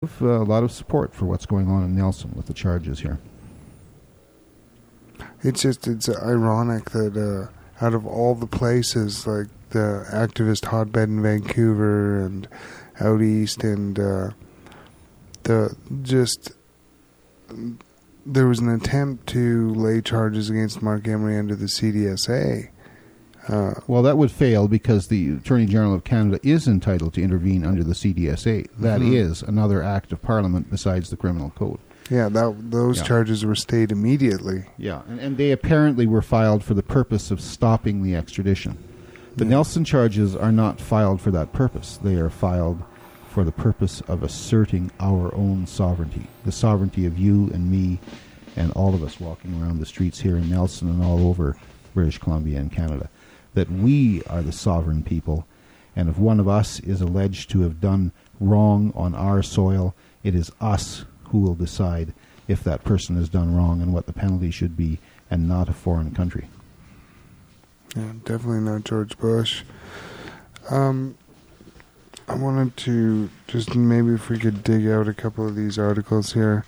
a lot of support for what's going on in Nelson with the charges here. It's ironic that out of all the places, like the activist hotbed in Vancouver and out east, and there was an attempt to lay charges against Mark Emery under the CDSA. Well, that would fail because the Attorney General of Canada is entitled to intervene under the CDSA. That is another act of Parliament besides the Criminal Code. Yeah, those charges were stayed immediately. Yeah, and they apparently were filed for the purpose of stopping the extradition. The Nelson charges are not filed for that purpose. They are filed for the purpose of asserting our own sovereignty, the sovereignty of you and me and all of us walking around the streets here in Nelson and all over British Columbia and Canada, that we are the sovereign people, and if one of us is alleged to have done wrong on our soil, it is us who will decide if that person has done wrong and what the penalty should be, and not a foreign country. Yeah, definitely not George Bush. I wanted to just maybe if we could dig out a couple of these articles here.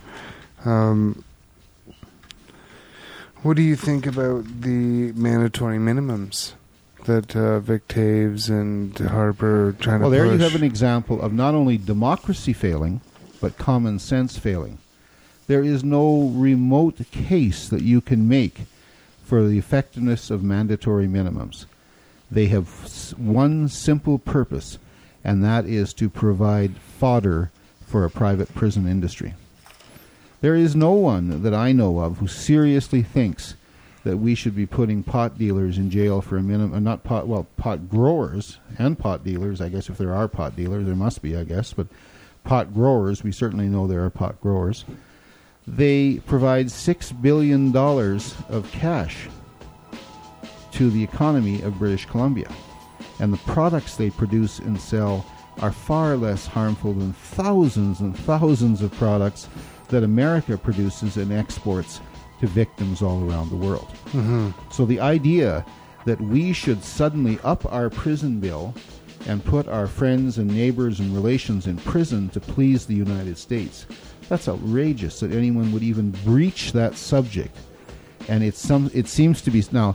What do you think about the mandatory minimums that Vic Taves and Harper are trying to push? Well, there you have an example of not only democracy failing, but common sense failing. There is no remote case that you can make for the effectiveness of mandatory minimums. They have one simple purpose, and that is to provide fodder for a private prison industry. There is no one that I know of who seriously thinks that we should be putting pot dealers in jail for a minimum, pot growers and pot dealers, I guess if there are pot dealers, there must be, I guess, but pot growers, we certainly know there are pot growers. They provide $6 billion of cash to the economy of British Columbia. And the products they produce and sell are far less harmful than thousands and thousands of products that America produces and exports to victims all around the world. Mm-hmm. So the idea that we should suddenly up our prison bill and put our friends and neighbors and relations in prison to please the United States, that's outrageous that anyone would even breach that subject. And it seems to be now.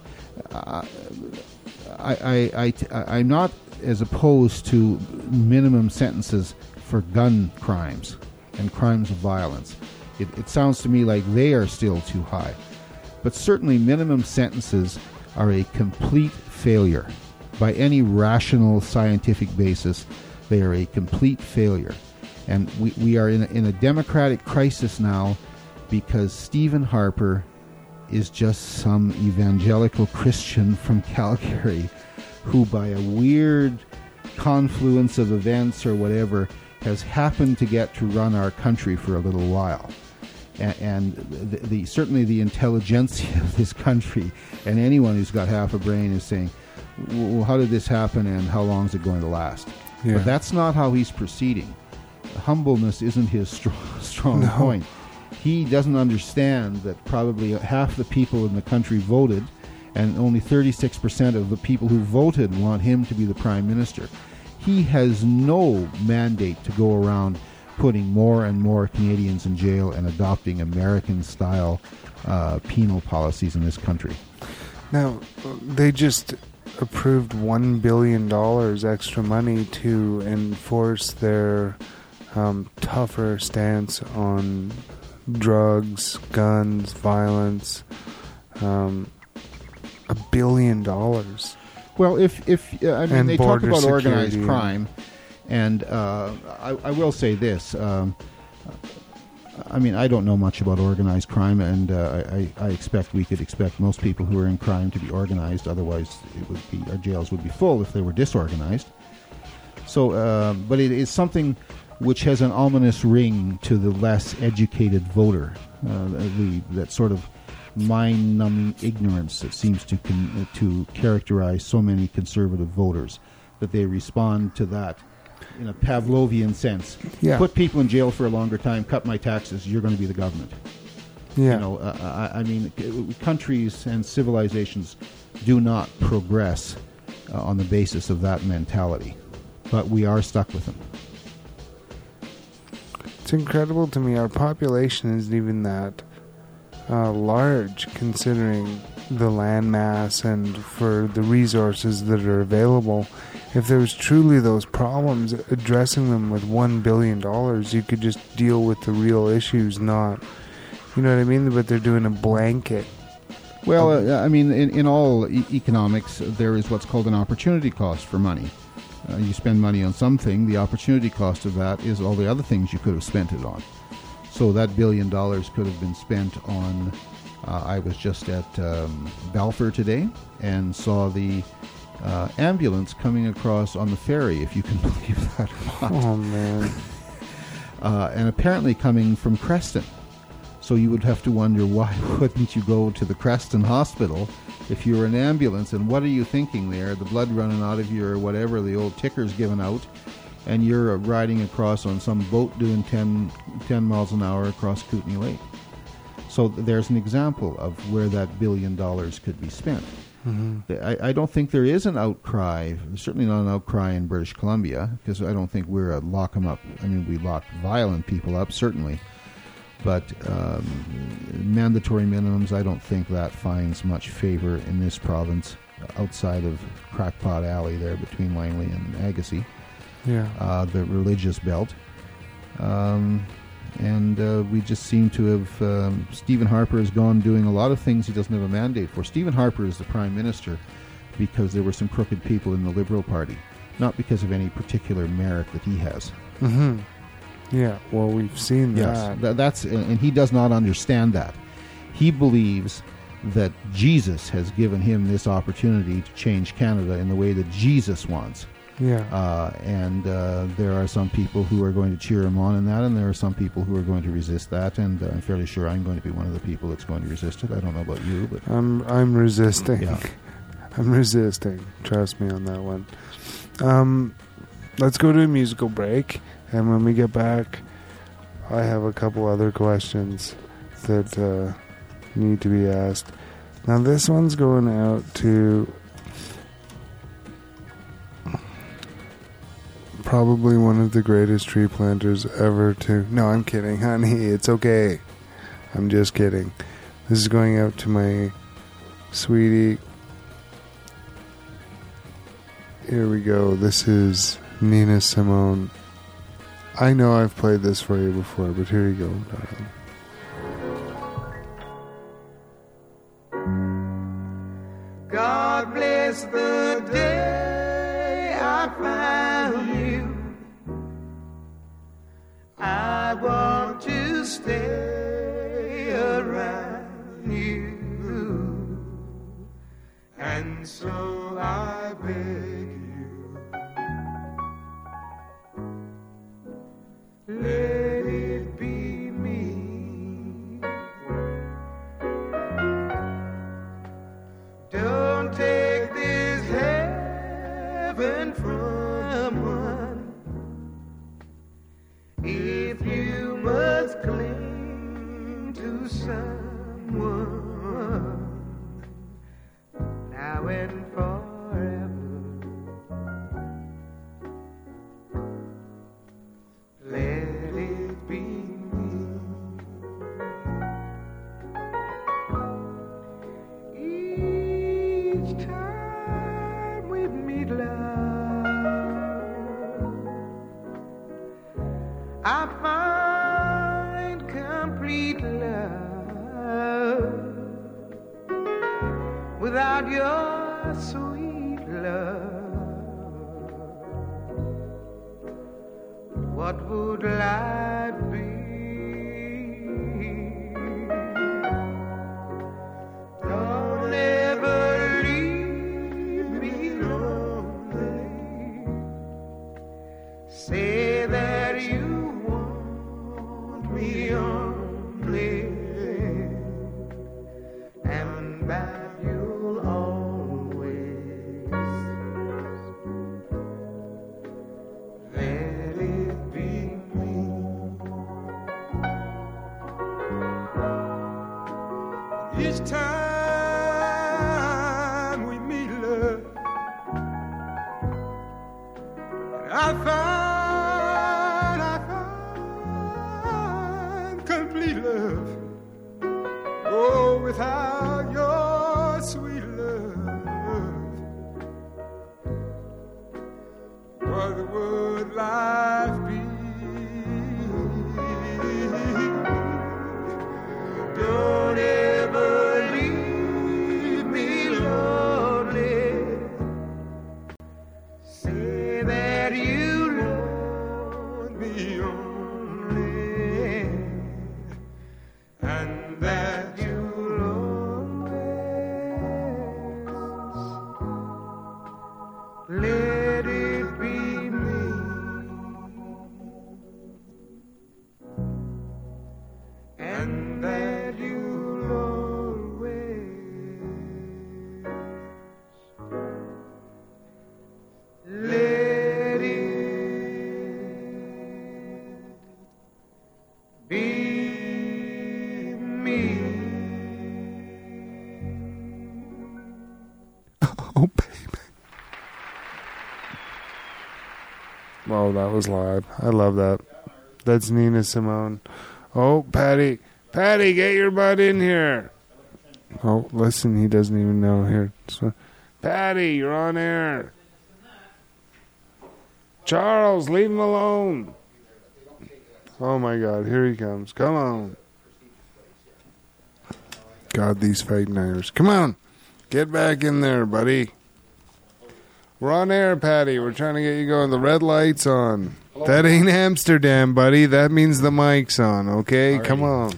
I'm not as opposed to minimum sentences for gun crimes and crimes of violence. It sounds to me like they are still too high. But certainly minimum sentences are a complete failure. By any rational scientific basis, they are a complete failure. And we are in a democratic crisis now because Stephen Harper is just some evangelical Christian from Calgary who, by a weird confluence of events or whatever, has happened to get to run our country for a little while. And certainly the intelligentsia of this country and anyone who's got half a brain is saying, well, how did this happen and how long is it going to last? Yeah. But that's not how he's proceeding. Humbleness isn't his strong point. He doesn't understand that probably half the people in the country voted, and only 36% of the people who voted want him to be the Prime Minister. He has no mandate to go around putting more and more Canadians in jail and adopting American-style penal policies in this country. Now, they just approved $1 billion extra money to enforce their tougher stance on drugs, guns, violence. $1 billion. Well, if they talk about organized crime, and I will say this. I don't know much about organized crime, and we could expect most people who are in crime to be organized. Otherwise, our jails would be full if they were disorganized. So, but it is something which has an ominous ring to the less educated voter, that sort of mind-numbing ignorance that seems to characterize so many conservative voters, that they respond to that in a Pavlovian sense. Yeah. Put people in jail for a longer time, cut my taxes, you're going to be the government. Yeah. Countries and civilizations do not progress on the basis of that mentality, but we are stuck with them. It's It's incredible to me. Our population isn't even that large, considering the landmass and for the resources that are available. If there was truly those problems, addressing them with $1 billion, you could just deal with the real issues, not, you know what I mean? But they're doing a blanket. Well, I mean, in all economics, there is what's called an opportunity cost for money. You spend money on something, the opportunity cost of that is all the other things you could have spent it on. So that $1 billion could have been spent on, I was just at Balfour today and saw the ambulance coming across on the ferry, if you can believe that or not. Oh, man. And apparently coming from Creston. So you would have to wonder, why wouldn't you go to the Creston Hospital if you were an ambulance? And what are you thinking there? The blood running out of you or whatever, the old ticker's given out, and you're riding across on some boat doing 10 miles an hour across Kootenay Lake. So there's an example of where that $1 billion could be spent. Mm-hmm. I don't think there is an outcry, certainly not an outcry in British Columbia, because I don't think we're a lock 'em up. I mean, we lock violent people up, certainly. But mandatory minimums, I don't think that finds much favor in this province outside of Crackpot Alley there between Langley and Agassiz. Yeah. The religious belt. And we just seem to have... Stephen Harper has gone doing a lot of things he doesn't have a mandate for. Stephen Harper is the Prime Minister because there were some crooked people in the Liberal Party, not because of any particular merit that he has. Mm-hmm. Yeah, well, we've seen that. Yes, that's, and he does not understand that. He believes that Jesus has given him this opportunity to change Canada in the way that Jesus wants. Yeah. And there are some people who are going to cheer him on in that, and there are some people who are going to resist that, and I'm fairly sure I'm going to be one of the people that's going to resist it. I don't know about you, but... I'm resisting. Yeah. I'm resisting. Trust me on that one. Let's go to a musical break. And when we get back, I have a couple other questions that need to be asked. Now, this one's going out to probably one of the greatest tree planters ever to... No, I'm kidding, honey. It's okay. I'm just kidding. This is going out to my sweetie. Here we go. This is Nina Simone. I know I've played this for you before, but here you go, darling. God bless the day I found you. I want to stay around you, and so I beg you, let it be me. Don't take this heaven from one. If you must cling to someone now and forever, let it be me. Each time we meet, love, I find complete love. Without your sweet love, what would life be? Don't ever leave me lonely. Say that you want me only, and that you'll always let it be me. bleed love. Oh, without your sweet love, what would life be? Don't ever leave me lonely. Say that you want me only, and that you'll always let it be me. And that you'll always let it be me. Oh, baby. Wow, that was loud. I love that. That's Nina Simone. Oh, Patty. Patty, get your butt in here. Oh, listen, he doesn't even know here. So, Patty, you're on air. Charles, leave him alone. Oh, my God, here he comes. Come on. God, these fake nighters. Come on. Get back in there, buddy. We're on air, Patty. We're trying to get you going. The red light's on. That ain't Amsterdam, buddy. That means the mic's on, okay? Alrighty. Come on.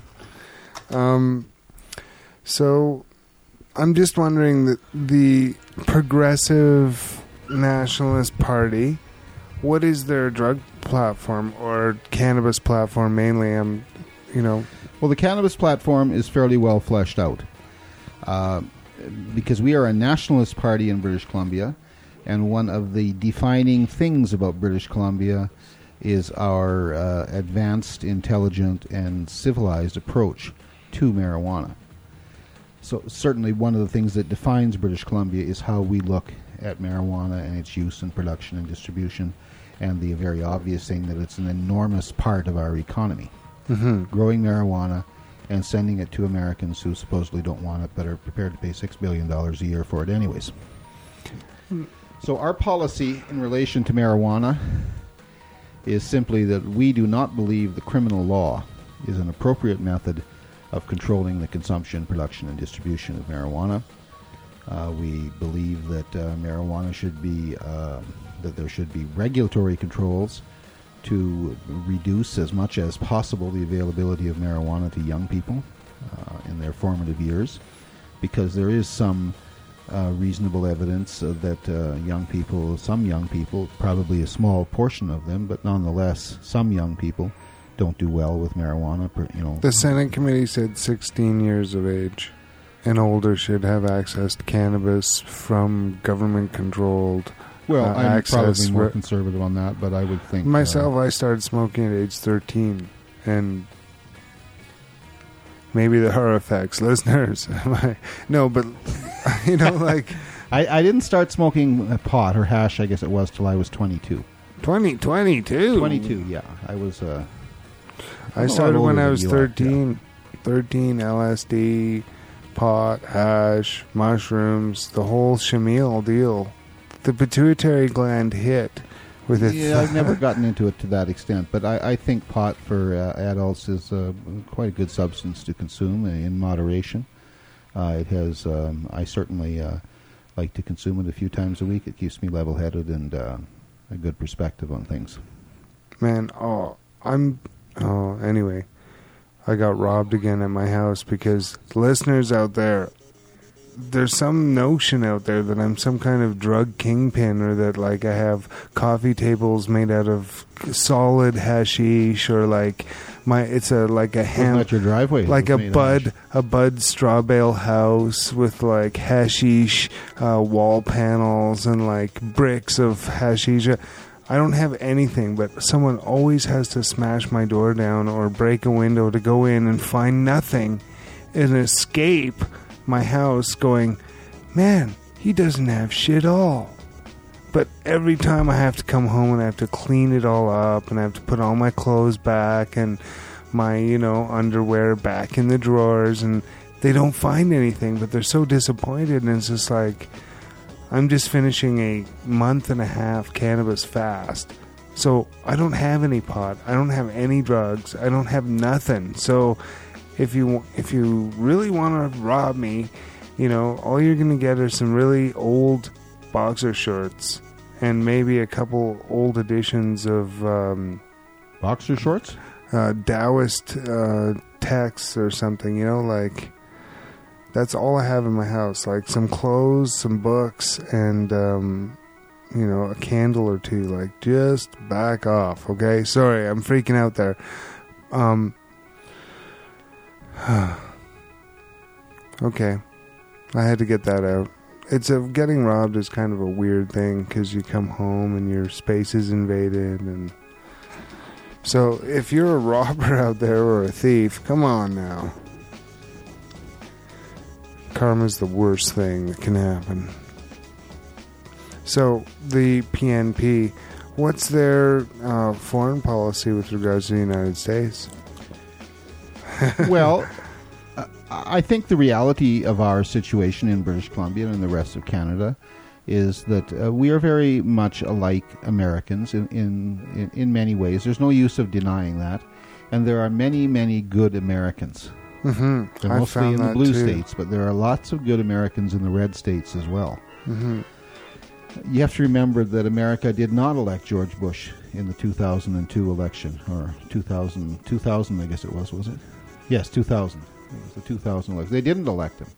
So, I'm just wondering that the Progressive Nationalist Party, what is their drug platform or cannabis platform mainly? Well, the cannabis platform is fairly well fleshed out because we are a nationalist party in British Columbia, and one of the defining things about British Columbia is our advanced, intelligent, and civilized approach to marijuana. So certainly one of the things that defines British Columbia is how we look at marijuana and its use and production and distribution, and the very obvious thing that it's an enormous part of our economy. Mm-hmm. Growing marijuana and sending it to Americans who supposedly don't want it but are prepared to pay $6 billion a year for it anyways. So our policy in relation to marijuana is simply that we do not believe the criminal law is an appropriate method of controlling the consumption, production, and distribution of marijuana. We believe that marijuana should be, that there should be regulatory controls to reduce as much as possible the availability of marijuana to young people in their formative years, because there is some reasonable evidence that some young people, probably a small portion of them, but nonetheless, some young people don't do well with marijuana. The Senate committee said 16 years of age and older should have access to cannabis from government-controlled. Well, I'm access. probably more conservative on that, but I would think Myself, I started smoking at age 13, and maybe there are effects, listeners. No, but like I didn't start smoking pot or hash, I guess it was, till I was 22. 22. 22, yeah. I was. I started when I was 13. 13, LSD, pot, hash, mushrooms, the whole shamil deal. The pituitary gland hit with it. Yeah, I've never gotten into it to that extent, but I think pot for adults is quite a good substance to consume in moderation. It has. I certainly like to consume it a few times a week. It keeps me level-headed and a good perspective on things. Man, anyway, I got robbed again at my house because listeners out there, there's some notion out there that I'm some kind of drug kingpin, or that like I have coffee tables made out of solid hashish, or like it's a hemp, not your driveway, like a bud straw bale house with like hashish wall panels and like bricks of hashish. I don't have anything, but someone always has to smash my door down or break a window to go in and find nothing and escape my house going, man, he doesn't have shit all. But every time I have to come home and I have to clean it all up and I have to put all my clothes back and my, underwear back in the drawers, and they don't find anything, but they're so disappointed, and it's just like, I'm just finishing a 1.5-month cannabis fast. So I don't have any pot. I don't have any drugs. I don't have nothing. So if you really want to rob me, all you're going to get are some really old boxer shorts and maybe a couple old editions of Boxer shorts? Taoist texts or something, that's all I have in my house. Like some clothes, some books, and a candle or two. Like, just back off, okay? Sorry, I'm freaking out there. Okay, I had to get that out. Getting robbed is kind of a weird thing because you come home and your space is invaded, and so if you're a robber out there or a thief, come on now. Karma's the worst thing that can happen. So, the PNP, what's their foreign policy with regards to the United States? Well, I think the reality of our situation in British Columbia and the rest of Canada is that we are very much alike Americans in many ways. There's no use of denying that. And there are many, many good Americans. Mm-hmm. They're mostly in the blue states, but there are lots of good Americans in the red states as well. Mm-hmm. You have to remember that America did not elect George Bush in the 2002 election, or 2000 I guess it was it? Yes, 2000. It was the 2000 election. They didn't elect him.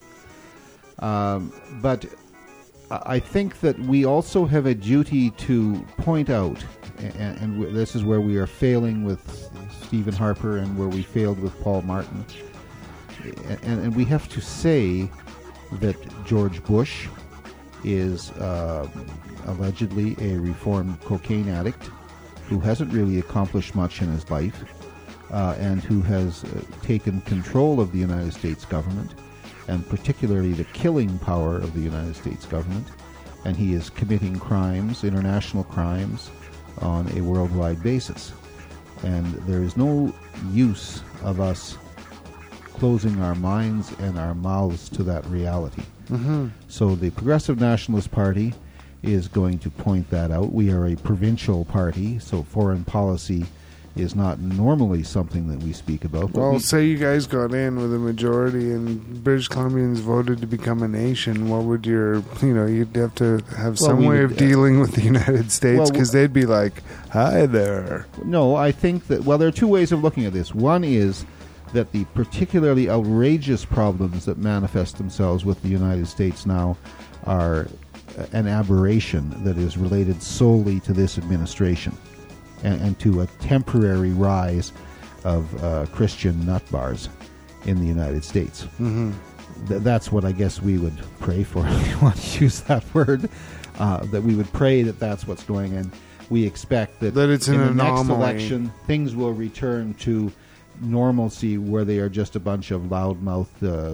But I think that we also have a duty to point out, and this is where we are failing with Stephen Harper and where we failed with Paul Martin, and we have to say that George Bush is allegedly a reformed cocaine addict who hasn't really accomplished much in his life, and who has taken control of the United States government, and particularly the killing power of the United States government, and he is committing crimes, international crimes, on a worldwide basis. And there is no use of us closing our minds and our mouths to that reality. Mm-hmm. So the Progressive Nationalist Party is going to point that out. We are a provincial party, so foreign policy is not normally something that we speak about. Well, say you guys got in with a majority and British Columbians voted to become a nation, what would you'd have to have some way of dealing with the United States, because they'd be like, hi there. No, I think that, there are two ways of looking at this. One is that the particularly outrageous problems that manifest themselves with the United States now are an aberration that is related solely to this administration and to a temporary rise of Christian nut bars in the United States. Mm-hmm. That's what I guess we would pray for, if you want to use that word, that we would pray that that's what's going on. We expect that it's in the anomaly. Next election, things will return to normalcy, where they are just a bunch of loudmouth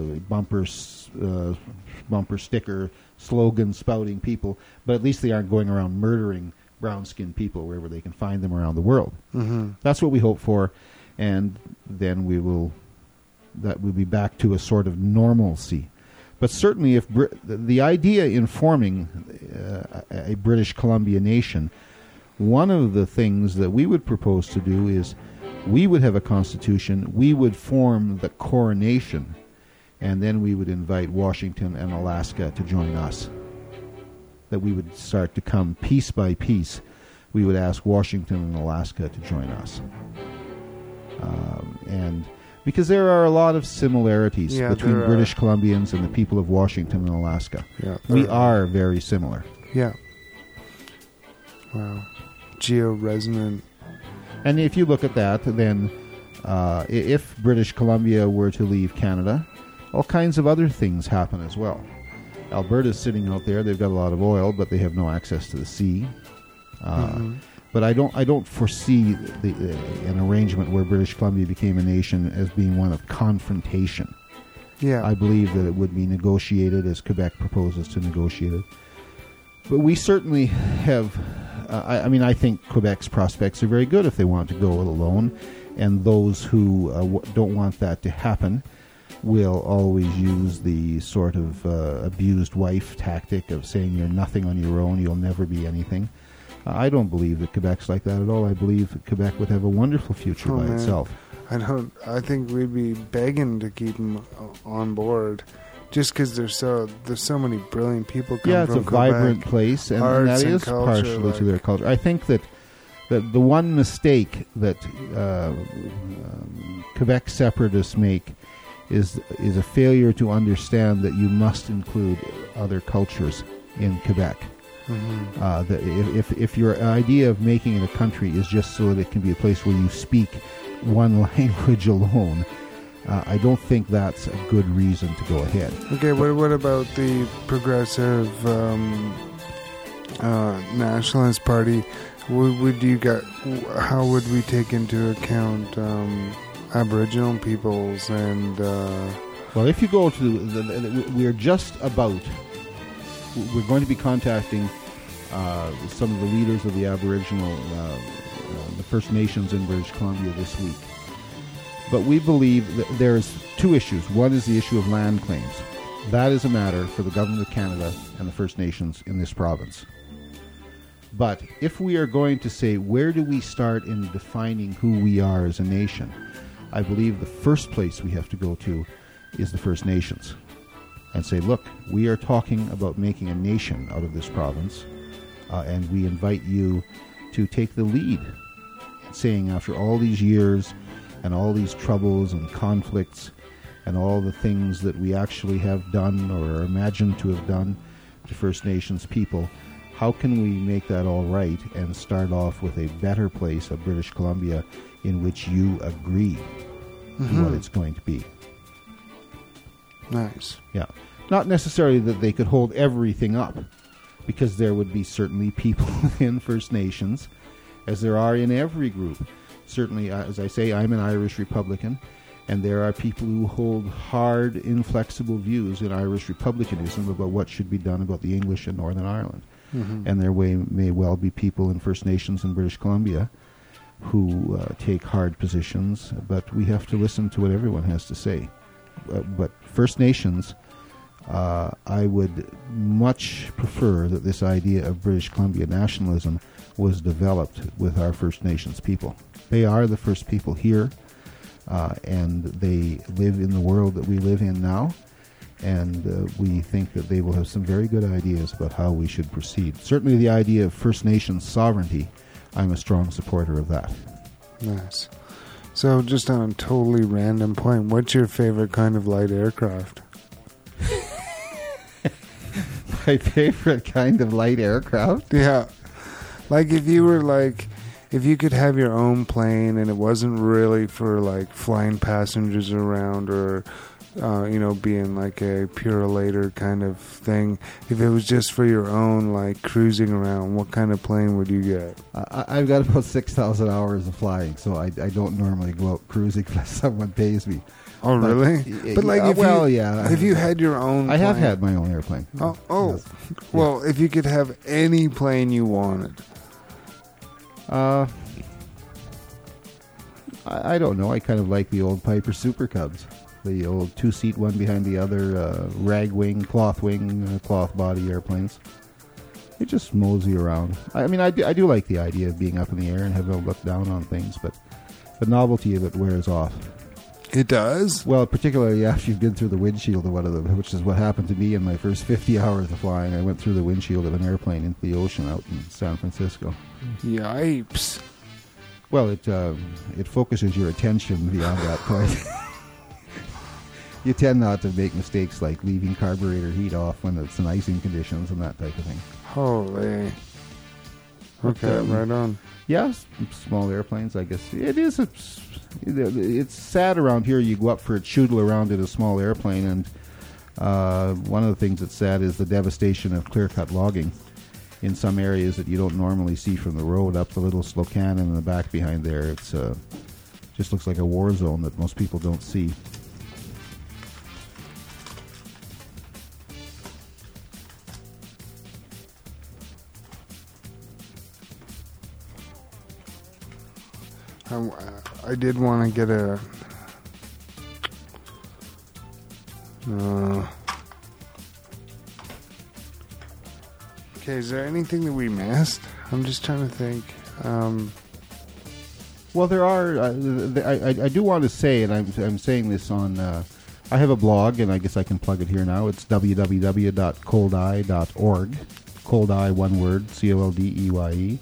bumper sticker slogan spouting people, but at least they aren't going around murdering brown-skinned people wherever they can find them around the world. Mm-hmm. That's what we hope for, and then we'll be back to a sort of normalcy. But certainly, if the idea in forming a British Columbia nation, one of the things that we would propose to do is we would have a constitution, we would form the coronation, and then we would invite Washington and Alaska to join us. That we would start to come piece by piece. We would ask Washington and Alaska to join us. And because there are a lot of similarities between British Columbians and the people of Washington and Alaska. Yeah, we are very similar. Yeah. Wow. Geo-resonant. And if you look at that, then if British Columbia were to leave Canada, all kinds of other things happen as well. Alberta's sitting out there; they've got a lot of oil, but they have no access to the sea. But I don't foresee an arrangement where British Columbia became a nation as being one of confrontation. Yeah, I believe that it would be negotiated as Quebec proposes to negotiate it. But we certainly have. I think Quebec's prospects are very good if they want to go it alone, And those who don't want that to happen will always use the sort of abused wife tactic of saying you're nothing on your own, you'll never be anything. I don't believe that Quebec's like that at all. I believe that Quebec would have a wonderful future by itself. I think we'd be begging to keep them on board, just because there's so many brilliant people coming Yeah, it's from a Quebec. vibrant place, and Arts that and is culture, partially to their culture. I think that the one mistake that Quebec separatists make is a failure to understand that you must include other cultures in Quebec. Mm-hmm. That if your idea of making it a country is just so that it can be a place where you speak one language alone, I don't think that's a good reason to go ahead. Okay, what about the progressive nationalist party? How would we take into account Aboriginal peoples and? Well, if you go to we're just about. We're going to be contacting some of the leaders of the Aboriginal, the First Nations in British Columbia this week. But we believe that there's two issues. One is the issue of land claims. That is a matter for the Government of Canada and the First Nations in this province. But if we are going to say, where do we start in defining who we are as a nation, I believe the first place we have to go to is the First Nations. And say, look, we are talking about making a nation out of this province, and we invite you to take the lead, saying after all these years and all these troubles and conflicts and all the things that we actually have done or are imagined to have done to First Nations people, how can we make that all right and start off with a better place of British Columbia in which you agree to what it's going to be? Nice. Yeah. Not necessarily that they could hold everything up, because there would be certainly people in First Nations, as there are in every group. Certainly, as I say, I'm an Irish Republican, and there are people who hold hard, inflexible views in Irish Republicanism about what should be done about the English in Northern Ireland. Mm-hmm. And there may well be people in First Nations in British Columbia who take hard positions, but we have to listen to what everyone has to say. But First Nations, I would much prefer that this idea of British Columbia nationalism was developed with our First Nations people. They are the first people here, and they live in the world that we live in now, and we think that they will have some very good ideas about how we should proceed. Certainly the idea of First Nations sovereignty, I'm a strong supporter of that. Nice. So just on a totally random point, what's your favorite kind of light aircraft? My favorite kind of light aircraft? Yeah. Like if you could have your own plane and it wasn't really for like flying passengers around or being like a purelator kind of thing, if it was just for your own like cruising around, what kind of plane would you get? I've got about 6,000 hours of flying, so I don't normally go out cruising unless someone pays me. Oh, but, really? But like, if you had your own I have had my own airplane. Oh, Yes. Well, if you could have any plane you wanted. I don't know. I kind of like the old Piper Super Cubs. The old two-seat, one behind the other, rag wing, cloth body airplanes. They just mosey around. I mean, I do like the idea of being up in the air and having a look down on things, but the novelty of it wears off. It does? Well, particularly after you've been through the windshield of one of them, which is what happened to me in my first 50 hours of flying. I went through the windshield of an airplane into the ocean out in San Francisco. Yipes. Well, it focuses your attention beyond that point. You tend not to make mistakes like leaving carburetor heat off when it's in icing conditions and that type of thing. Holy. Okay, right on. Yeah, small airplanes, I guess. It is. It's sad around here. You go up for a choodle around in a small airplane, and one of the things that's sad is the devastation of clear-cut logging in some areas that you don't normally see from the road. Up the little Slocan in the back behind there, it's just looks like a war zone that most people don't see. I did want to get a... Okay, is there anything that we missed? I'm just trying to think. Well, there are. I do want to say, and I'm saying this on. I have a blog, and I guess I can plug it here now. It's www.coldeye.org. Coldeye, one word, COLDEYE.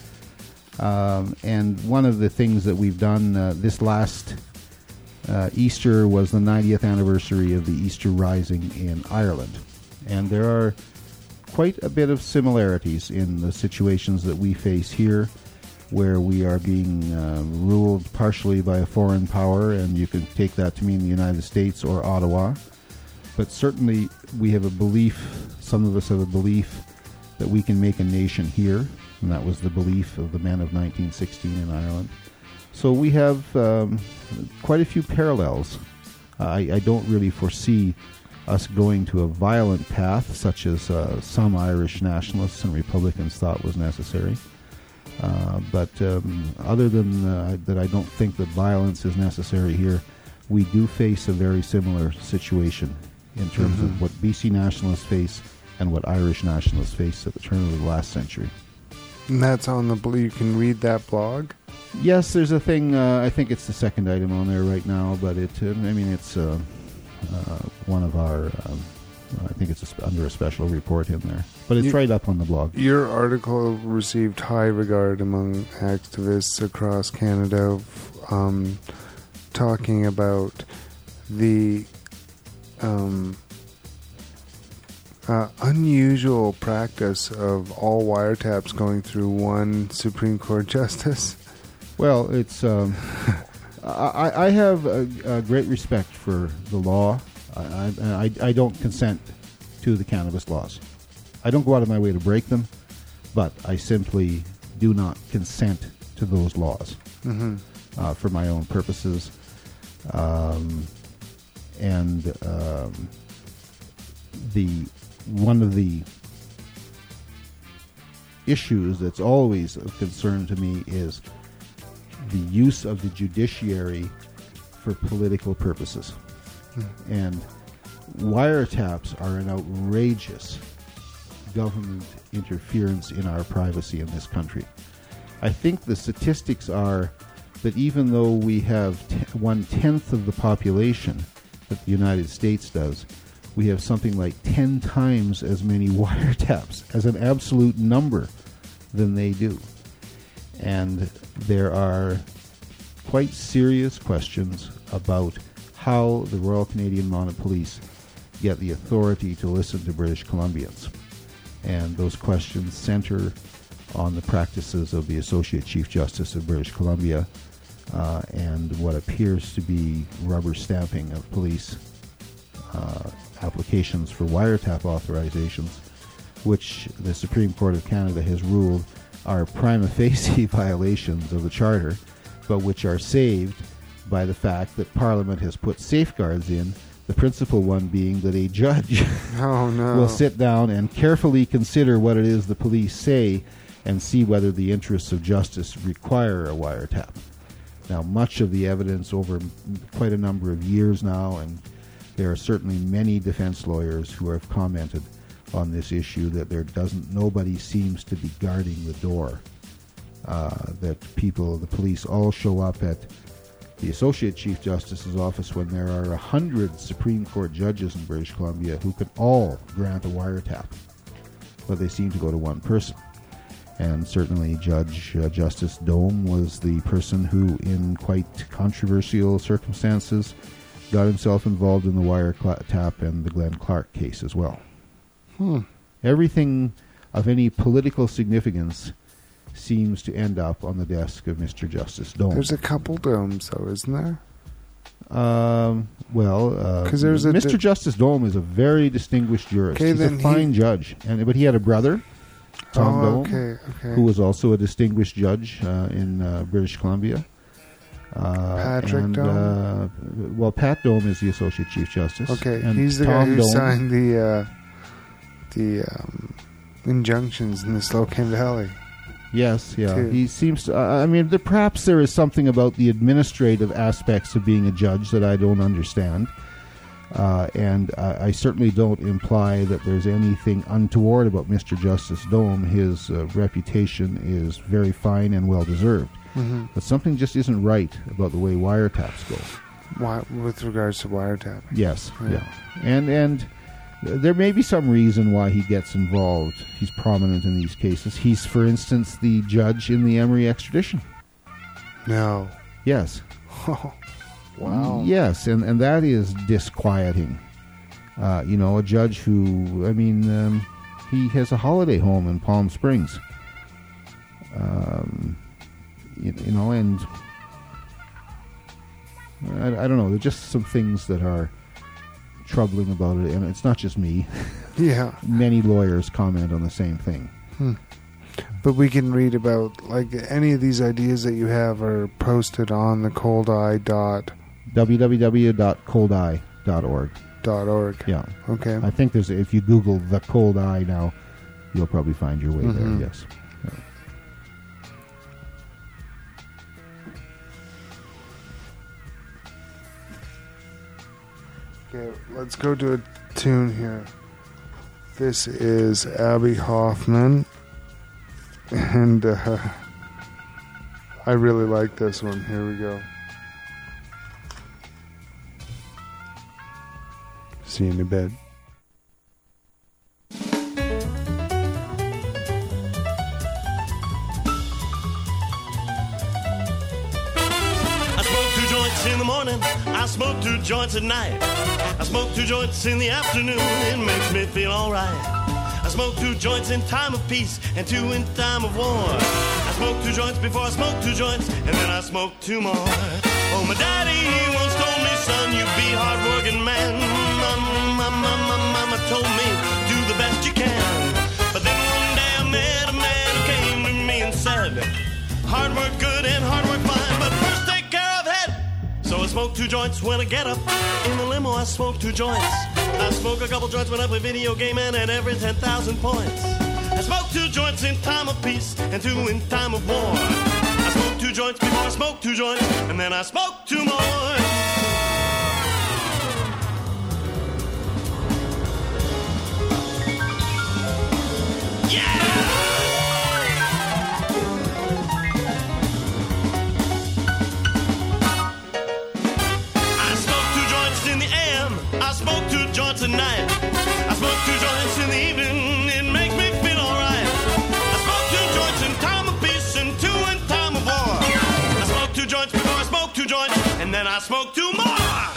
And one of the things that we've done this last Easter was the 90th anniversary of the Easter Rising in Ireland, and there are quite a bit of similarities in the situations that we face here, where we are being ruled partially by a foreign power, and you can take that to mean the United States or Ottawa. But certainly we have a belief, some of us have a belief, that we can make a nation here, and that was the belief of the men of 1916 in Ireland. So we have quite a few parallels. I don't really foresee us going to a violent path, such as some Irish nationalists and Republicans thought was necessary. But other than that, I don't think that violence is necessary here. We do face a very similar situation in terms of what BC nationalists face and what Irish nationalists face at the turn of the last century. And that's on the... You can read that blog? Yes, there's a thing. I think it's the second item on there right now, but it's one of our... I think it's under a special report in there. But it's right up on the blog. Your article received high regard among activists across Canada, talking about the unusual practice of all wiretaps going through one Supreme Court justice. Well, it's... I have a great respect for the law. I don't consent to the cannabis laws. I don't go out of my way to break them, but I simply do not consent to those laws for my own purposes. One of the issues that's always of concern to me is the use of the judiciary for political purposes. And wiretaps are an outrageous government interference in our privacy in this country. I think the statistics are that even though we have 1/10 of the population that the United States does, we have something like 10 times as many wiretaps as an absolute number than they do. And there are quite serious questions about how the Royal Canadian Mounted Police get the authority to listen to British Columbians. And those questions center on the practices of the Associate Chief Justice of British Columbia and what appears to be rubber stamping of police applications for wiretap authorizations, which the Supreme Court of Canada has ruled are prima facie violations of the Charter, but which are saved by the fact that Parliament has put safeguards in, the principal one being that a judge will sit down and carefully consider what it is the police say and see whether the interests of justice require a wiretap. Now, much of the evidence over quite a number of years now, and there are certainly many defense lawyers who have commented on this issue, that nobody seems to be guarding the door. That the police all show up at the Associate Chief Justice's office when there are 100 Supreme Court judges in British Columbia who can all grant a wiretap, but they seem to go to one person. And certainly Justice Dome was the person who, in quite controversial circumstances, got himself involved in the wiretap and the Glenn Clark case as well. Everything of any political significance seems to end up on the desk of Mr. Justice Dome. There's a couple Domes, though, isn't there? Mr. Justice Dome is a very distinguished jurist. He's a fine judge, but he had a brother, Tom Dome, who was also a distinguished judge in British Columbia. Patrick Dome? Pat Dome is the Associate Chief Justice. Okay, and he's the Tom guy who Dome signed the injunctions in the Slocan Valley. Yes, yeah. too. He seems to... I mean, perhaps there is something about the administrative aspects of being a judge that I don't understand. And I certainly don't imply that there's anything untoward about Mr. Justice Dome. His reputation is very fine and well-deserved. Mm-hmm. But something just isn't right about the way wiretaps go. With regards to wiretapping. Yes, Yeah. yeah. And there may be some reason why he gets involved. He's prominent in these cases. He's, for instance, the judge in the Emery extradition. No. Yes. Wow. Yes, and that is disquieting. A judge who, he has a holiday home in Palm Springs. And I don't know. There are just some things that are troubling about it, and it's not just me. Yeah. Many lawyers comment on the same thing. But we can read about, like, any of these ideas that you have are posted on the www.coldeye.org. Yeah. Okay. I think if you Google the Cold Eye now, you'll probably find your way there, yes. Okay, let's go to a tune here. This is Abby Hoffman, and I really like this one. Here we go. See you in bed. I smoke 2 joints in the morning, I smoke 2 joints at night. I smoke 2 joints in the afternoon, it makes me feel alright. I smoke 2 joints in time of peace and 2 in time of war. I smoke 2 joints before I smoke 2 joints, and then I smoke 2 more. Oh, my daddy, he once told me, son, you be a hard-working man. Mama told me, do the best you can. But then one day I met a man who came to me and said, hard work good and hard work fine, but first take care of head. So I smoke 2 joints when I get up. In the limo I smoke 2 joints. I smoke a couple joints when I play video game, and at every 10,000 points. I smoke 2 joints in time of peace and 2 in time of war. I smoke 2 joints before I smoke 2 joints, and then I smoke 2 more. At night. I smoke 2 joints in the evening, it makes me feel alright. I smoke 2 joints in time of peace and 2 in time of war. I smoke 2 joints before I smoke 2 joints, and then I smoke 2 more.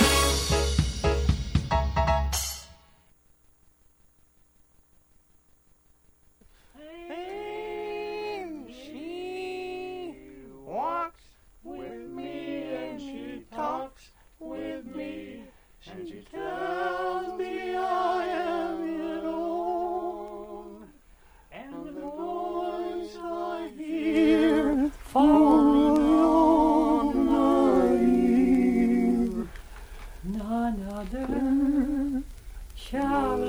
She walks with me and she talks with me and she tells me I am alone, and the voice I hear falling on my ear, none other shall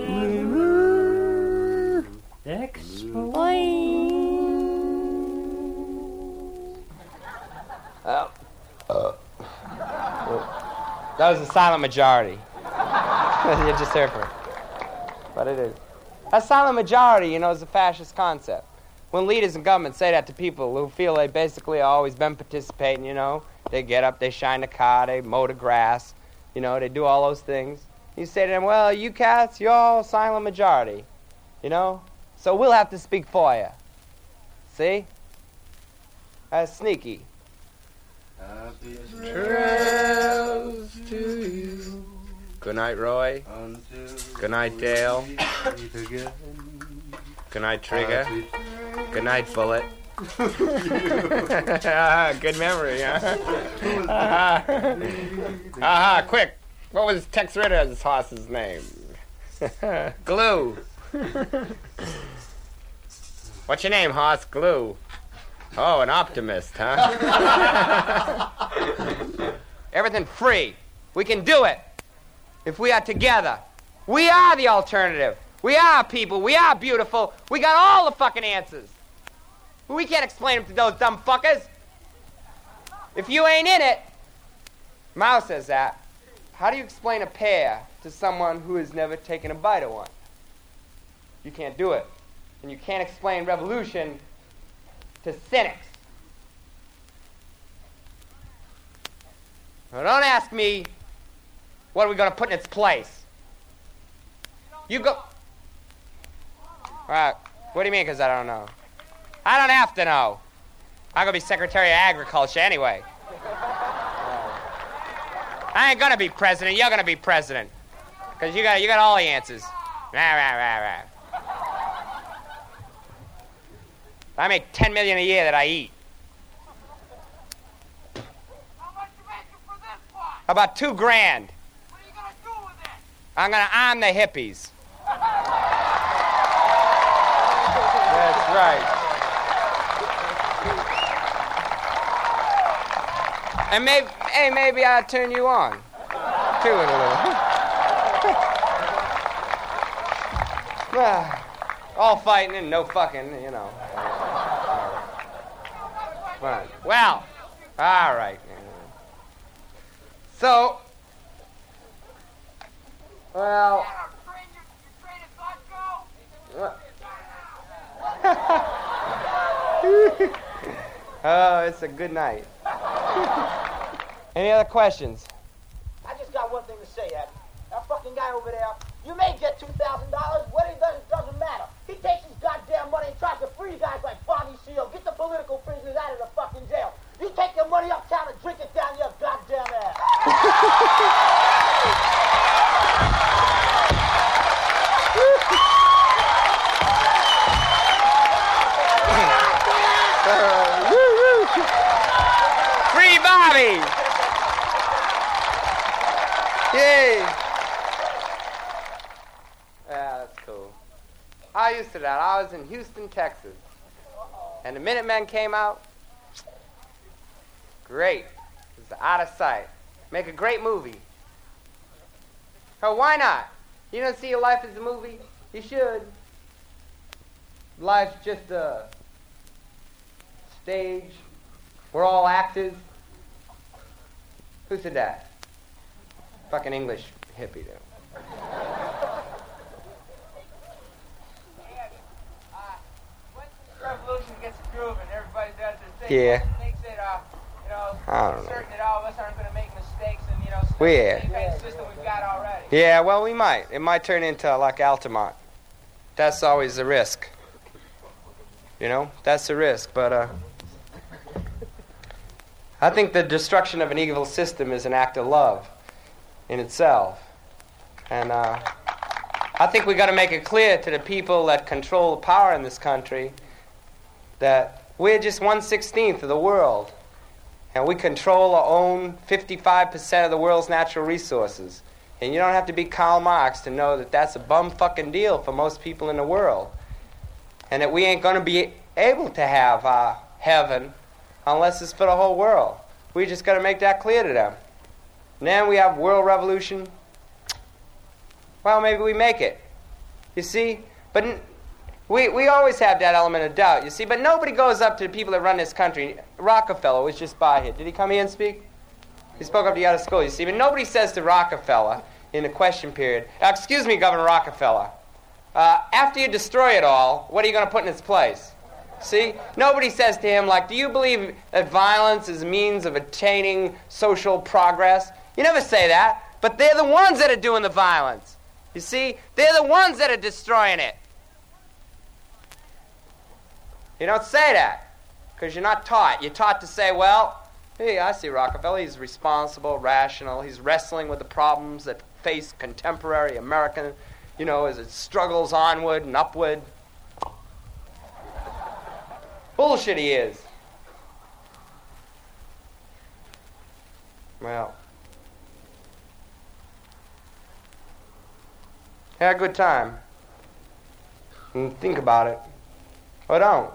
ever expose. That was a silent majority. You just heard for it. But it is. A silent majority, is a fascist concept. When leaders in government say that to people who feel they basically always been participating, they get up, they shine the car, they mow the grass, they do all those things. You say to them, well, you cats, you're all silent majority, so we'll have to speak for you. See? That's sneaky. Trails to you. Good night, Roy. Good night, Dale. Good night, Trigger. Good night, Bullet. Good memory, huh? Quick. What was Tex Ritter's horse's name? Glue. What's your name, horse? Glue. Oh, an optimist, huh? Everything free. We can do it. If we are together. We are the alternative. We are people. We are beautiful. We got all the fucking answers. We can't explain them to those dumb fuckers. If you ain't in it, Mao says that, how do you explain a pear to someone who has never taken a bite of one? You can't do it. And you can't explain revolution to cynics. Now don't ask me what are we going to put in its place. You go... Right. What do you mean, because I don't know? I don't have to know. I'm going to be Secretary of Agriculture anyway. I ain't going to be president. You're going to be president. Because you got all the answers. Rah, rah, rah, rah. I make $10 million a year that I eat. How much you making for this part? About $2,000. What are you gonna do with it? I'm going to arm the hippies. That's right. And maybe I'll turn you on to it a little. All fighting and no fucking, you know. Fine. Well, all right. So, well. Oh, it's a good night. Any other questions? I just got one thing to say, Abby. That fucking guy over there, you may get $2,000. What he does, it doesn't matter. He takes his goddamn money and tries to free guys like Bobby Seale. Get the political prisoners out of the fucking jail. You take your money uptown and drink it down your goddamn ass. Free Bobby! Yay! Yeah, that's cool. I used to that. I was in Houston, Texas. And the Minutemen came out. Great. It was out of sight. Make a great movie. Oh, why not? You don't see your life as a movie? You should. Life's just a stage. We're all actors. Who said that? Fucking English hippie, though. Revolution gets a groove and everybody's out there Yeah. thinks that, I don't know. certain that all of us aren't going to make mistakes and, Yeah. the system we've got already. Yeah, well, we might. It might turn into like Altamont. That's always the risk. You know, that's the risk. But I think the destruction of an evil system is an act of love in itself. And I think we got to make it clear to the people that control the power in this country that we're just 1/16 of the world. And we control our own 55% of the world's natural resources. And you don't have to be Karl Marx to know that that's a bum fucking deal for most people in the world. And that we ain't going to be able to have heaven unless it's for the whole world. We just got to make that clear to them. And then we have world revolution. Well, maybe we make it. You see? But we always have that element of doubt, you see? But nobody goes up to the people that run this country. Rockefeller was just by here. Did he come here and speak? He spoke up to you out of school, you see? But nobody says to Rockefeller in the question period, excuse me, Governor Rockefeller, after you destroy it all, what are you going to put in its place? See? Nobody says to him, like, do you believe that violence is a means of attaining social progress? You never say that. But they're the ones that are doing the violence. You see? They're the ones that are destroying it. You don't say that because you're not taught. You're taught to say, well, hey, I see Rockefeller. He's responsible, rational. He's wrestling with the problems that face contemporary American, as it struggles onward and upward. Bullshit he is. Well, have a good time. And think about it. Or don't.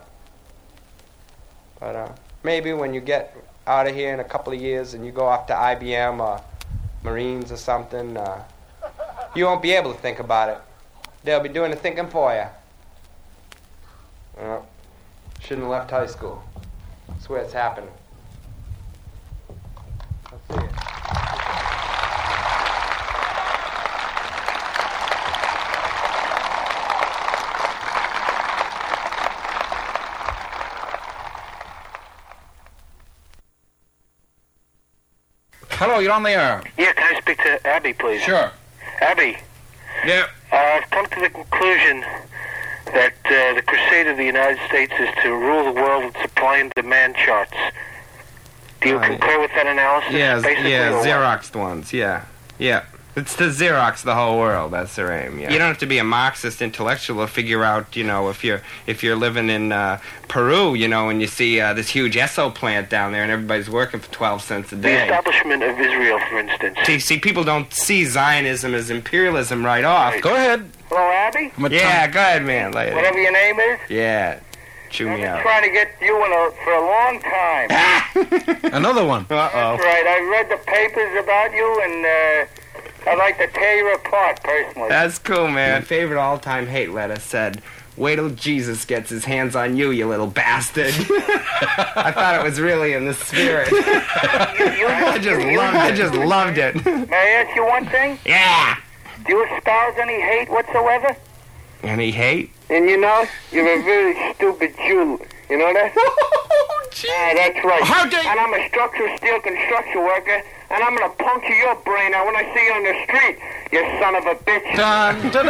But maybe when you get out of here in a couple of years and you go off to IBM or Marines or something, you won't be able to think about it. They'll be doing the thinking for you. Shouldn't have left high school. That's where it's happening. Let's see it. Hello, you're on the air. Yeah, can I speak to Abby, please? Sure. Abby, Yeah. I've come to the conclusion that the crusade of the United States is to rule the world with supply and demand charts. Do you concur with that analysis? Basically, or what? Xeroxed ones, yeah. It's to Xerox the whole world. That's their aim. Yeah. You don't have to be a Marxist intellectual to figure out, if you're living in Peru, and you see this huge Esso plant down there, and everybody's working for 12 cents a The day. establishment of Israel, for instance. See, people don't see Zionism as imperialism right off. Right. Go ahead. Hello, Abby? Yeah, go ahead, man. Later. Whatever your name is. Yeah, chew I've me been out. trying to get you for a long time. Another one. Uh-oh. That's right. I read the papers about you, and I'd like to tear you apart, personally. That's cool, man. My favorite all-time hate letter said, "Wait till Jesus gets his hands on you, you little bastard." I thought it was really in the spirit. I just loved it. May I ask you one thing? Yeah. Do you espouse any hate whatsoever? Any hate? And you're a very stupid Jew. You know that? That's right. How dare you- And I'm a structural steel construction worker, and I'm gonna puncture your brain out when I see you on the street, you son of a bitch. Dun, dun,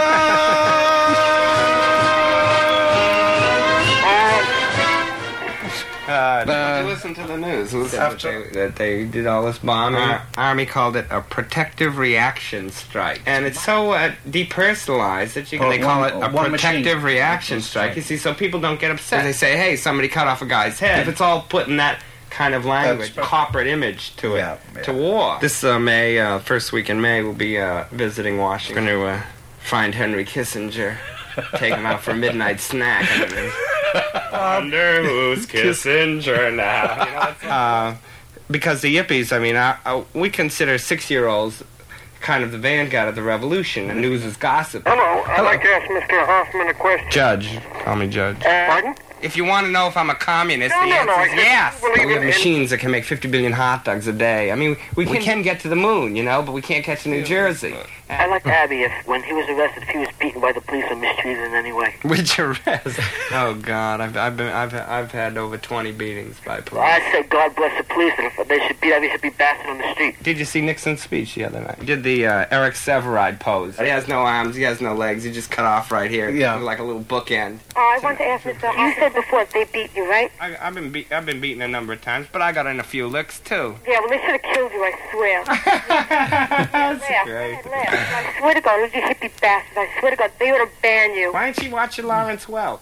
Did you listen to the news? That they did all this bombing. Army called it a protective reaction strike, and it's so depersonalized that they call it a protective reaction strike. You see, so people don't get upset. They say, "Hey, somebody cut off a guy's head." If it's all putting that kind of language, corporate image to it, to war. This first week in May, we'll be visiting Washington. We're going to find Henry Kissinger, take him out for a midnight snack. Wonder who's Kissinger now. Because the Yippies, we consider 6-year-olds kind of the vanguard of the revolution, and news is gossip. Hello, I'd like to ask Mr. Hoffman a question. Judge. Call me Judge. Pardon? If you want to know if I'm a communist, No, the no, answer no, is I yes. believe We have in- machines that can make 50 billion hot dogs a day. We can get to the moon, but we can't get to New Jersey. I'd like Abby if, when he was arrested, if he was beaten by the police or mistreated in any way. Which arrest? Oh God, I've had over 20 beatings by police. I said, God bless the police, and if they should beat every hippie bastard on the street. Did you see Nixon's speech the other night? He did the Eric Severide pose. He has no arms, he has no legs, he just cut off right here. Yeah. Like a little bookend. I want to ask Mr. You said before they beat you, right? I've been beaten a number of times, but I got in a few licks too. Yeah, well, they should have killed you, I swear. Laugh. great. Laugh. I swear to God, those you hippie bastards, I swear to God, they ought to ban you. Why don't you watch your Lawrence Welk?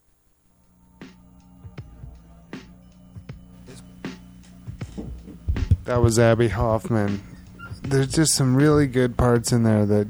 That was Abby Hoffman. There's just some really good parts in there that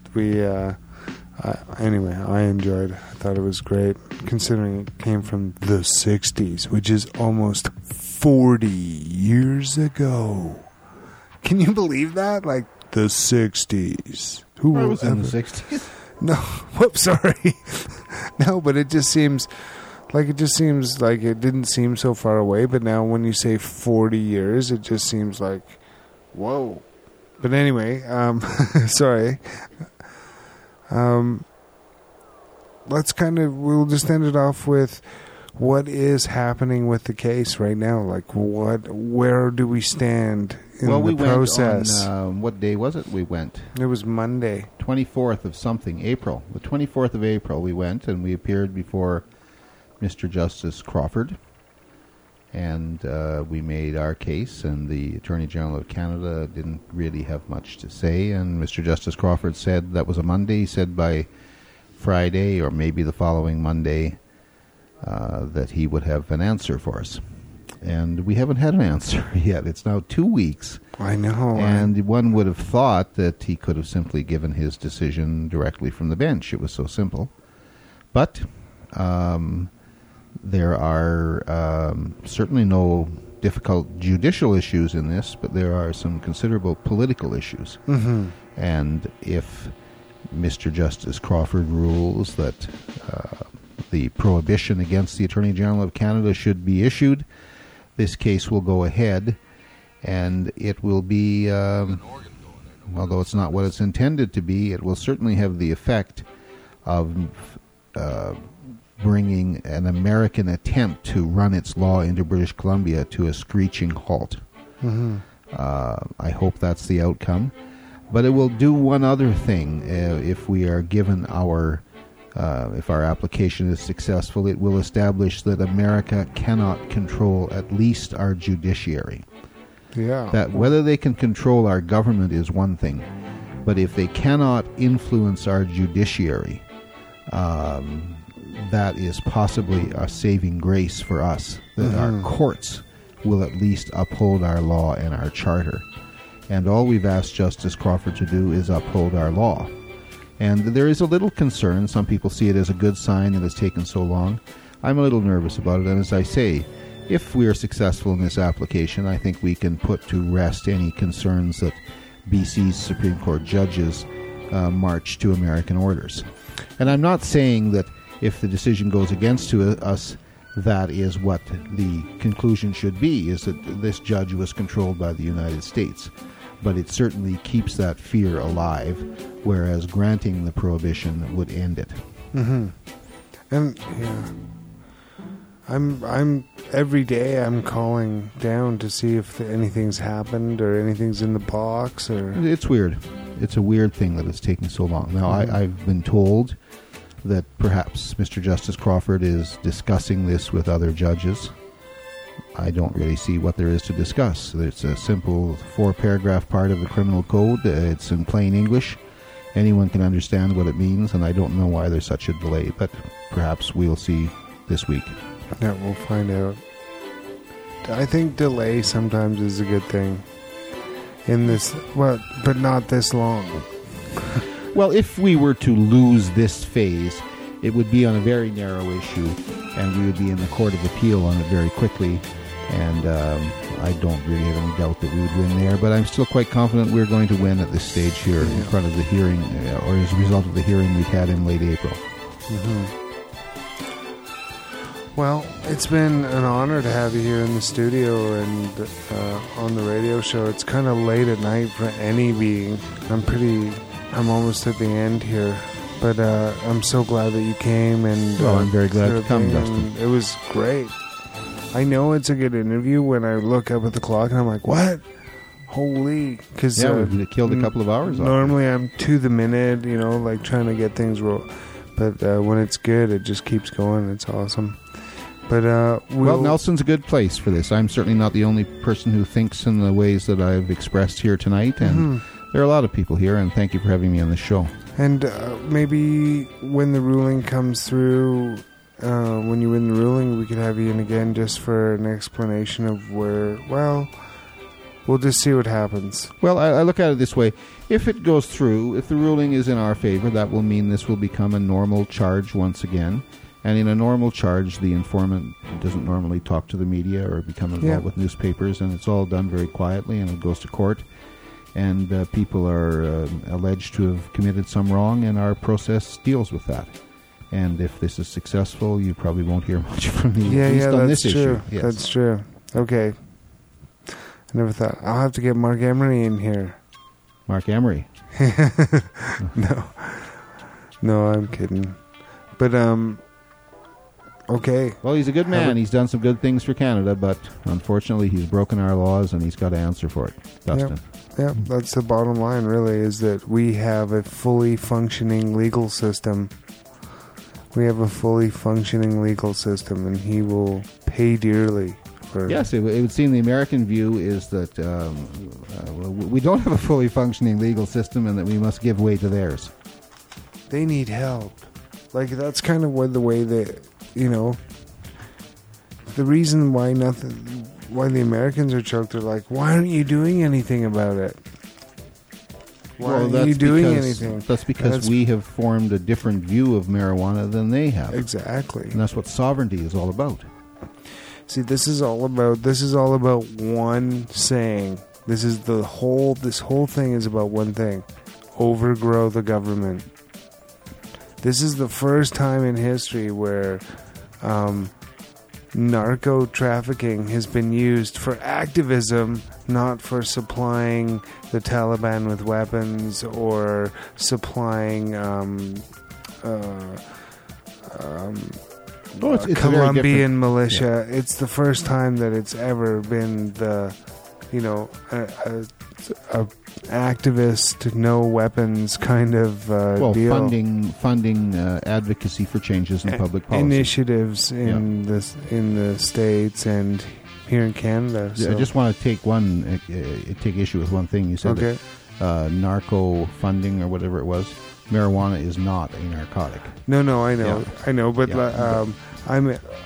anyway, I enjoyed. I thought it was great, considering it came from the 60s, which is almost 40 years ago. Can you believe that? Like, the 60s. Who I will was in ever... the 60s. No, whoops, sorry. No, but it just seems like it didn't seem so far away, but now when you say 40 years, it just seems like, whoa. But anyway, sorry. We'll just end it off with what is happening with the case right now. Like, where do we stand in the process? Went on, what day was it? We went. It was Monday. 24th of something, April. The 24th of April we went, and we appeared before Mr. Justice Crawford. And we made our case, and the Attorney General of Canada didn't really have much to say. And Mr. Justice Crawford said that was a Monday. He said by Friday, or maybe the following Monday, that he would have an answer for us. And we haven't had an answer yet. It's now 2 weeks. I know. And one would have thought that he could have simply given his decision directly from the bench. It was so simple. But there are certainly no difficult judicial issues in this, but there are some considerable political issues. Mm-hmm. And if Mr. Justice Crawford rules that the prohibition against the Attorney General of Canada should be issued, this case will go ahead, and it will be, although it's not what it's intended to be, it will certainly have the effect of bringing an American attempt to run its law into British Columbia to a screeching halt. Mm-hmm. I hope that's the outcome. But it will do one other thing. If we are given if our application is successful, it will establish that America cannot control at least our judiciary. Yeah. That whether they can control our government is one thing, but if they cannot influence our judiciary, that is possibly a saving grace for us. That our courts will at least uphold our law and our charter. And all we've asked Justice Crawford to do is uphold our law. And there is a little concern. Some people see it as a good sign that it's taken so long. I'm a little nervous about it. And as I say, if we are successful in this application, I think we can put to rest any concerns that BC's Supreme Court judges march to American orders. And I'm not saying that if the decision goes against us, that is what the conclusion should be, is that this judge was controlled by the United States. But it certainly keeps that fear alive, whereas granting the prohibition would end it. Mm-hmm. And yeah, I'm every day I'm calling down to see if anything's happened or anything's in the box. Or it's weird. It's a weird thing that it's taking so long. Now I've been told that perhaps Mr. Justice Crawford is discussing this with other judges. I don't really see what there is to discuss. It's a simple 4-paragraph part of the criminal code. It's in plain English. Anyone can understand what it means, and I don't know why there's such a delay, but perhaps we'll see this week. Yeah, we'll find out. I think delay sometimes is a good thing in this, well, but not this long. Well, if we were to lose this phase, it would be on a very narrow issue, and we would be in the Court of Appeal on it very quickly, and I don't really have any doubt that we would win there, but I'm still quite confident we're going to win at this stage here in front of the hearing, or as a result of the hearing we've had in late April. Mm-hmm. Well, it's been an honor to have you here in the studio and on the radio show. It's kind of late at night for any being. I'm almost at the end here. But I'm so glad that you came. And well, I'm very glad to come, Dustin. It was great. I know it's a good interview when I look up at the clock and I'm like, what? Holy. Cause, we killed a couple of hours off. Normally I'm to the minute, like trying to get things roll. But when it's good, it just keeps going. It's awesome. But well, Nelson's a good place for this. I'm certainly not the only person who thinks in the ways that I've expressed here tonight. And there are a lot of people here, and thank you for having me on the show. And maybe when the ruling comes through, when you win the ruling, we could have you in again just for an explanation of where, well, we'll just see what happens. Well, I look at it this way. If it goes through, if the ruling is in our favor, that will mean this will become a normal charge once again. And in a normal charge, the informant doesn't normally talk to the media or become involved with newspapers, and it's all done very quietly, and it goes to court. And people are alleged to have committed some wrong, and our process deals with that. And if this is successful, you probably won't hear much from me, at least on this issue. Yes. That's true. Okay. I never thought. I'll have to get Mark Emery in here. Mark Emery? No, I'm kidding. But, okay. Well, he's a good man. He's done some good things for Canada, but unfortunately he's broken our laws, and he's got to answer for it. Dustin. Yeah, that's the bottom line, really, is that we have a fully functioning legal system. We have a fully functioning legal system, and he will pay dearly for... Yes, it would seem the American view is that we don't have a fully functioning legal system and that we must give way to theirs. They need help. Like, that's kind of the way that, the reason why the Americans are choked, they're like, why aren't you doing anything about it? Why aren't you doing anything? That's because we have formed a different view of marijuana than they have. Exactly. And that's what sovereignty is all about. See, this is all about one saying. This whole thing is about one thing. Overgrow the government. This is the first time in history where narco trafficking has been used for activism, not for supplying the Taliban with weapons or supplying it's Colombian militia. Yeah. It's the first time that it's ever been the, a activist, no weapons kind of deal. funding advocacy for changes in public policy initiatives in the States and here in Canada. So. I just want to take issue with one thing you said. Okay. That, narco funding or whatever it was. Marijuana is not a narcotic. No, I know, Yeah. I know, but Yeah. I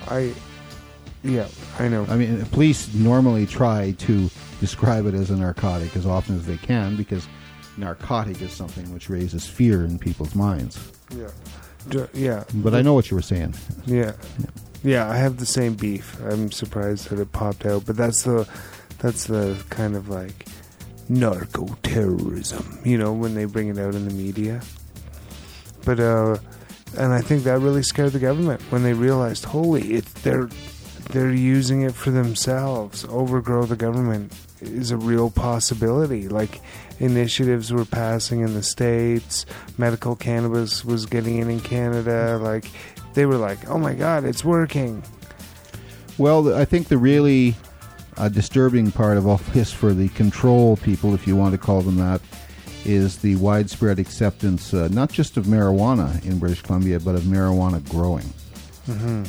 know. I mean, police normally try to describe it as a narcotic as often as they can because narcotic is something which raises fear in people's minds. Yeah. But I know what you were saying. Yeah, I have the same beef. I'm surprised that it popped out, but that's the kind of like narco terrorism, when they bring it out in the media. But and I think that really scared the government when they realized, they're using it for themselves. Overgrow the government is a real possibility. Like initiatives were passing in the States, medical cannabis was getting in Canada. Like they were like, oh my God, it's working. Well, I think the really disturbing part of all this for the control people, if you want to call them that, is the widespread acceptance, not just of marijuana in British Columbia, but of marijuana growing. Mm-hmm.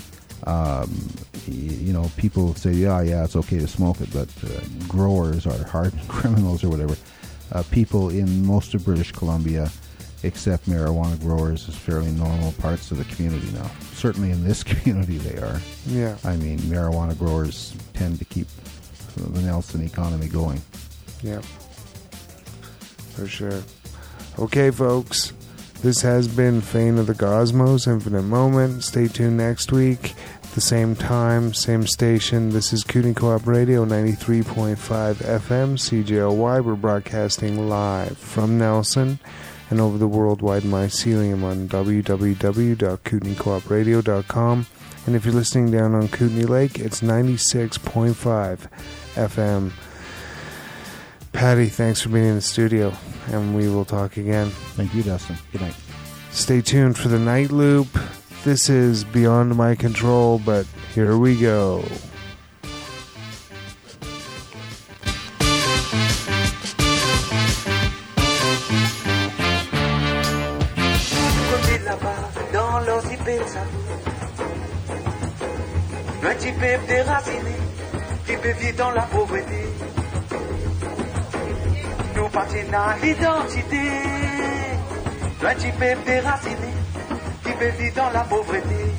People say, yeah, it's okay to smoke it, but growers are hardened criminals or whatever. People in most of British Columbia accept marijuana growers as fairly normal parts of the community now. Certainly in this community they are. Yeah. I mean, marijuana growers tend to keep the Nelson economy going. Yeah. For sure. Okay, folks. This has been Fane of the Cosmos, Infinite Moment. Stay tuned next week. At the same time, same station. This is Kootenai Co-op Radio, 93.5 FM, CJLY. We're broadcasting live from Nelson and over the worldwide mycelium on www.kootenaiCoopradio.com. And if you're listening down on Kootenai Lake, it's 96.5 FM. Patty, thanks for being in the studio, and we will talk again. Thank you, Dustin. Good night. Stay tuned for the Night Loop. This is beyond my control, but here we go. Dans l'Ossipéza, un petit peu déraciné qui peut vivre dans la pauvreté. Nous partisans à l'identité, un petit peu déraciné qui peut vivre dans la pauvreté.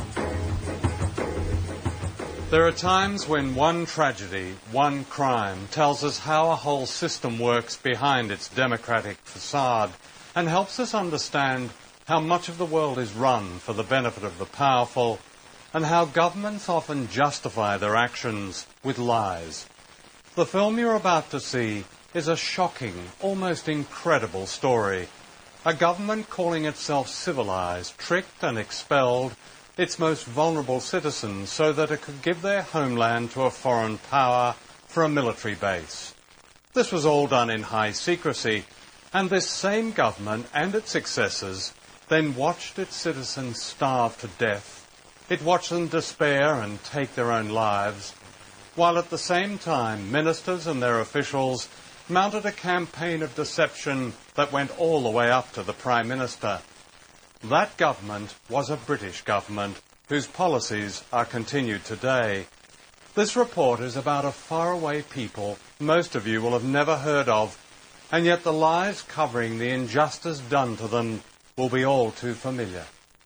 There are times when one tragedy, one crime, tells us how a whole system works behind its democratic facade and helps us understand how much of the world is run for the benefit of the powerful and how governments often justify their actions with lies. The film you're about to see is a shocking, almost incredible story. A government calling itself civilized, tricked and expelled its most vulnerable citizens so that it could give their homeland to a foreign power for a military base. This was all done in high secrecy, and this same government and its successors then watched its citizens starve to death. It watched them despair and take their own lives, while at the same time ministers and their officials mounted a campaign of deception that went all the way up to the Prime Minister. That government was a British government whose policies are continued today. This report is about a faraway people most of you will have never heard of, and yet the lies covering the injustice done to them will be all too familiar.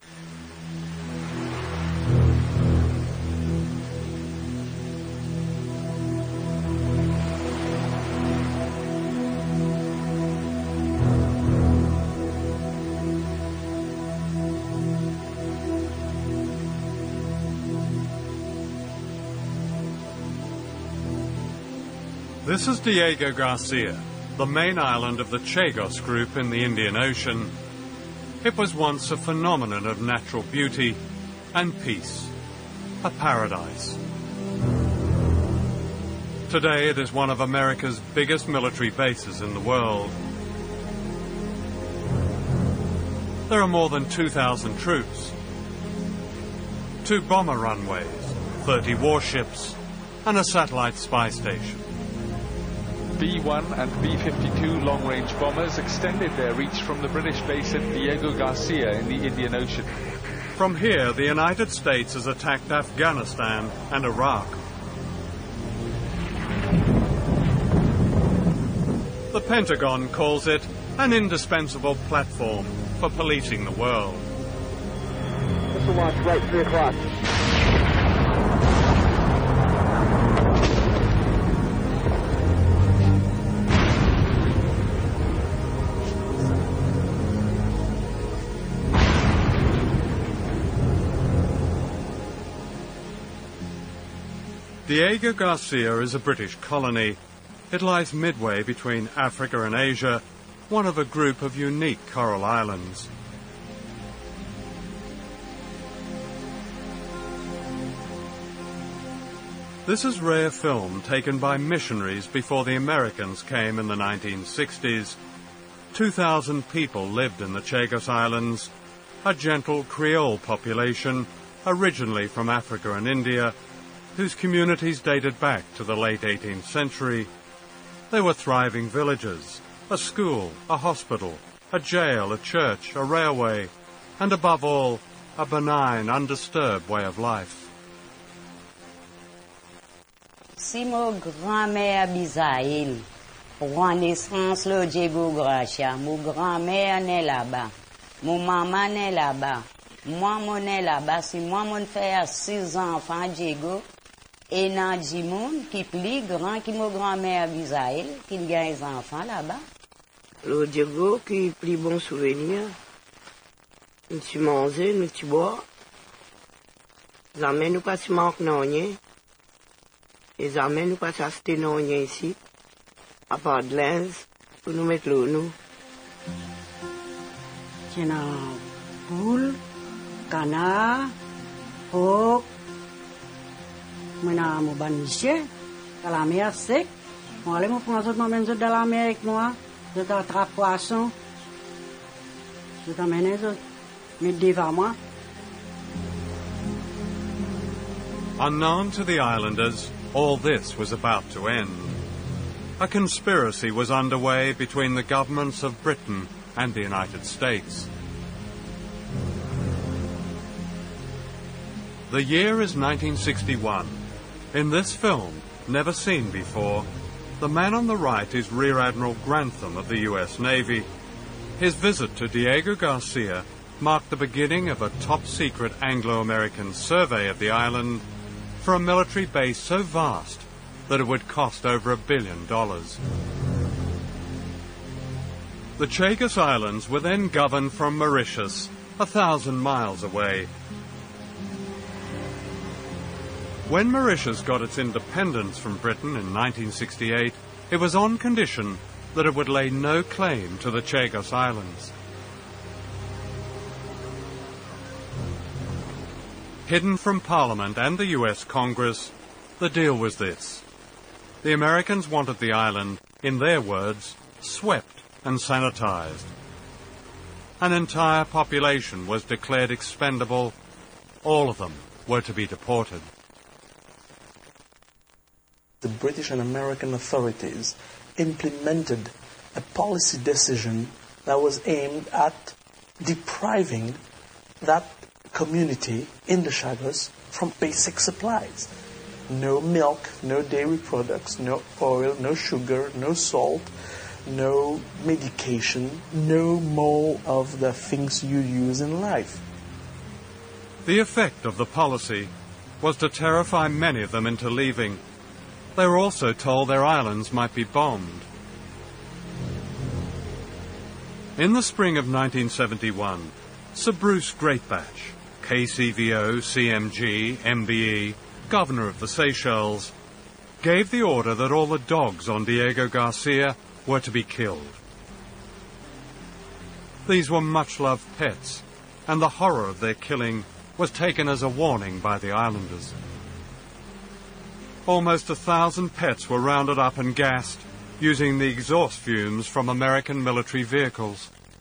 This is Diego Garcia, the main island of the Chagos group in the Indian Ocean. It was once a phenomenon of natural beauty and peace, a paradise. Today it is one of America's biggest military bases in the world. There are more than 2,000 troops, 2 bomber runways, 30 warships, and a satellite spy station. B-1 and B-52 long-range bombers extended their reach from the British base at Diego Garcia in the Indian Ocean. From here, the United States has attacked Afghanistan and Iraq. The Pentagon calls it an indispensable platform for policing the world. Missile launch right, 3 o'clock. Diego Garcia is a British colony. It lies midway between Africa and Asia, one of a group of unique coral islands. This is rare film taken by missionaries before the Americans came in the 1960s. 2,000 people lived in the Chagos Islands, a gentle Creole population originally from Africa and India, whose communities dated back to the late 18th century. They were thriving villages, a school, a hospital, a jail, a church, a railway, and above all, a benign, undisturbed way of life. Si mon grand-mère Bisaïl prend naissance le Diego Garcia, mon grand-mère naît là-bas, mon maman naît là-bas, moi mon naît là-bas, si moi mon fait 6 enfants Diego, et nan di moun qui plus grand que mon grand-mère Bisaïl, qui gagne des enfants là-bas. Le Diego qui plus bon souvenir, nous tu manger, nous tu boire, jamais nous pas si manque non rien. Et jamais nous pas acheter non rien ici, à part de linge, pour nous mettre l'eau, nous. Tiens, poule, canard, porc, maintenant, mon baniché, dans la mer sec. On allait me prendre tout le dans la mer avec moi, je t'attrape poisson, je t'amène, je mets devant moi. Unknown to the islanders, all this was about to end. A conspiracy was underway between the governments of Britain and the United States. The year is 1961. In this film, never seen before, the man on the right is Rear Admiral Grantham of the US Navy. His visit to Diego Garcia marked the beginning of a top-secret Anglo-American survey of the island for a military base so vast that it would cost over $1 billion. The Chagos Islands were then governed from Mauritius, 1,000 miles away. When Mauritius got its independence from Britain in 1968, it was on condition that it would lay no claim to the Chagos Islands. Hidden from Parliament and the US Congress, the deal was this. The Americans wanted the island, in their words, swept and sanitized. An entire population was declared expendable. All of them were to be deported. The British and American authorities implemented a policy decision that was aimed at depriving that community in the Chagos from basic supplies. No milk, no dairy products, no oil, no sugar, no salt, no medication, no more of the things you use in life. The effect of the policy was to terrify many of them into leaving. They were also told their islands might be bombed. In the spring of 1971, Sir Bruce Greatbatch, KCVO, CMG, MBE, Governor of the Seychelles, gave the order that all the dogs on Diego Garcia were to be killed. These were much-loved pets, and the horror of their killing was taken as a warning by the islanders. Almost 1,000 pets were rounded up and gassed using the exhaust fumes from American military vehicles.